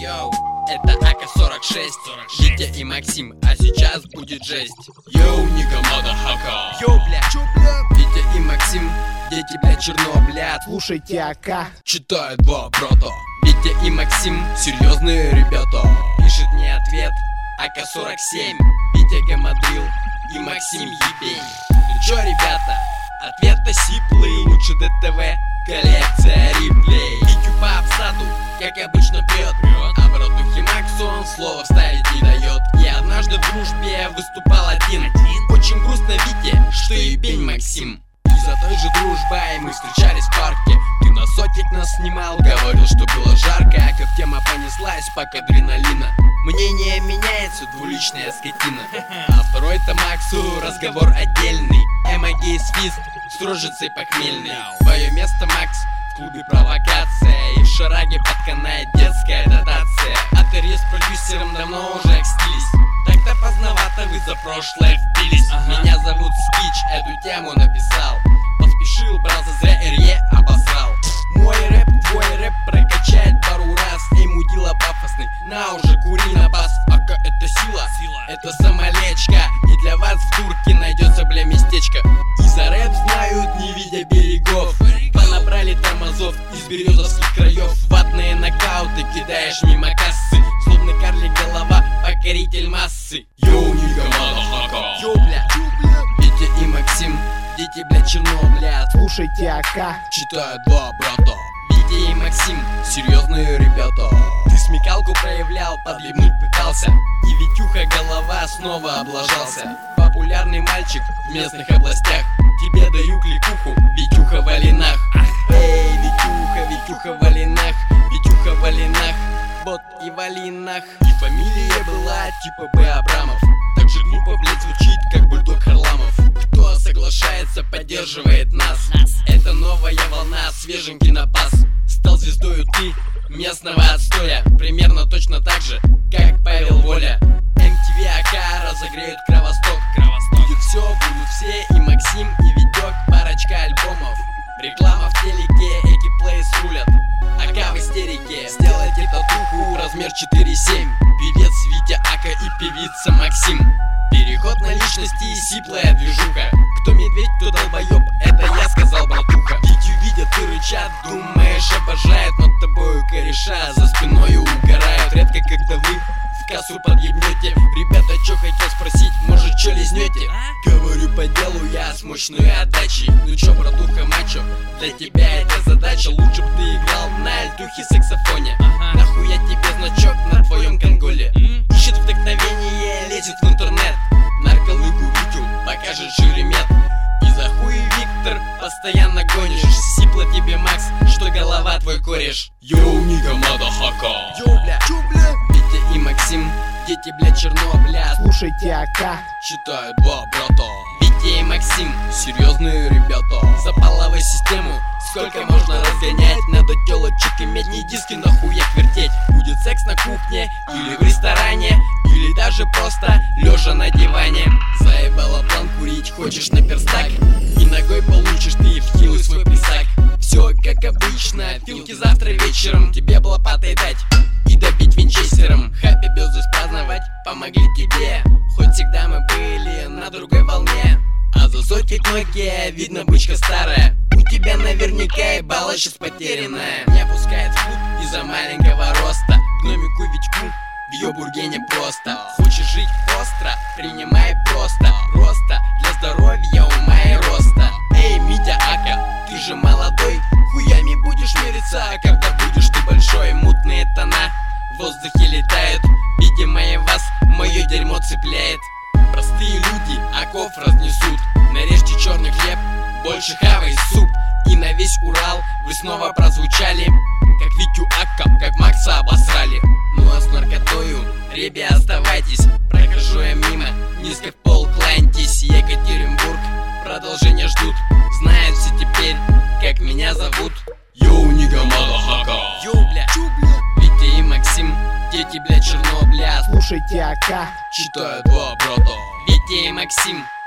Йоу, это АК-46, Витя и Максим, а сейчас будет жесть. Йоу, нига мадафака. Йоу, бля, Витя и Максим, дети, бля, Чернобыля. Слушайте АК. Читают два брата. Витя и Максим, серьезные ребята. Пишет мне ответ АК-47, Витя Гамадрил и Максим Ебень. Ну чё, ребята, ответ-то сиплый. Лучше ДТВ, коллекция реплей. Витю по обсаду, как обычно прет, а братухе Максу он слова вставить не дает. Я однажды в дружбе выступал один. Очень грустно, Вите, что Ебень Максим. Из-за той же дружбой мы встречались в парке. Ты на сотик нас снимал, говорил, что было жарко. А как тема понеслась, пак адреналина. Мнение меняется, двуличная скотина. А второй-то Максу разговор отдельный. Эмоги свист с рожицей похмельной. Твое место, Макс, в клубе провокация. И в шараге подканает детская дотация. А ты с продюсером давно уже окстились. Так-то поздновато вы за прошлое впились. Меня зовут Скич, эту тему написал. Поспешил, брал зря Эрье обосрал. Мой рэп, твой рэп прокачает пару раз. Эй, мудила пафосный, на уже кури на бас. Ака это сила, это самолечка. И для вас в дурке найдется, бля, местечко. И за рэп знают, не видя берегов. Понабрали тормозов из березовских краев. Ватные нокауты кидаешь мимо кассы. Словно карлик голова, покоритель массы. Йоу, нига мадафака. Йоу, бля, Витя и Максим, дети, бля, Чернобыля. Слушайте АК. Читают два брата. Витя и Максим, серьезные ребята. Ты смекалку проявлял, подливнуть пытался. И Витюха голова снова облажался. Популярный мальчик в местных областях. Тебе даю кликуху, Витюха в Алинах. Эй, Витюха, Витюха в Алинах. Витюха в Алинах, вот и в Алинах. И фамилия была типа Б. Абрамов. Так же глупо, блядь, звучит, как бульдог Харламов. Кто соглашается, поддерживает нас. Это новая волна, свеженький напас. Стал звездою ты местного отстоя. Примерно точно так же, как Павел Воля. MTV АК разогреют Кровосток. Будет все, будут все, и Максим, и Витек. Парочка альбомов, реклама в телеке, Экиплейс рулят. АК в истерике, сделайте татуху, размер 4,7. Певец Витя АК и певица Максим. Переход на личности и сиплая движуха. Кто медведь, кто долбоеб, это я сказал, братуха. Витю видят и рычат, думаешь, обожают над тобою кореша, за спиною угорают. Редко когда вы в кассу подъебнете. Ребята, чё хотел спросить, может, чё лизнете? Говорю по делу я с мощной отдачей. Ну чё, братуха, мачо, для тебя это задача. Лучше б ты играл на альтухе саксофоне. Нахуя тебе значок на твоем конголе? Ищет вдохновение, лезет в интернет. Нарколыгу Витю покажет Шеремет. И за хуй, Виктор, постоянно гонишь. Сипло тебе, Макс, что голова твой кореш. Йоу, нига мадафака. Йоу, бля, Витя и Максим, дети, бля, Чернобыля. Слушайте АК. Читают два брата. Витя и Максим, серьезные ребята. За половую систему сколько можно разгонять? Надо телочек иметь, не диски на хуях вертеть. Будет секс на кухне или в ресторане, или даже просто лежа на диване. Заебала план курить, хочешь на перстак, и ногой получишь ты в хилый свой писак. Все как обычно, филки завтра вечером тебе б лопатой дать и добить винчестером. Happy birthday праздновать помогли тебе, хоть всегда мы были на другой волне. А за сотик Nokia видно бычка старая. У тебя наверняка ебало сейчас потерянная. Не опускает в путь из-за маленького роста. Гномику Витьку в ее бурге не просто. Хочешь жить остро, принимай просто. Роста для здоровья, ума и роста. Эй, Митя Ака, ты же молодой, хуями будешь мериться, а когда будешь ты большой? Мутные тона в воздухе летают, видимо и вас мое дерьмо цепляет. Простые люди оков разнесут. Нарежьте черный хлеб, больше хавай суп. И на весь Урал вы снова прозвучали, как Витю Акка, как Макса обосрали. Ну а с наркотою, ребя, оставайтесь. Прохожу я мимо, низко в пол кланяйтесь. Екатеринбург, продолжение ждут. Знают все теперь, как меня зовут. Йоу, нига мадафака. Йоу, бля, Витя и Максим, дети, бля, Чернобыля. Слушайте АК. Читают два брата. Витя и Максим,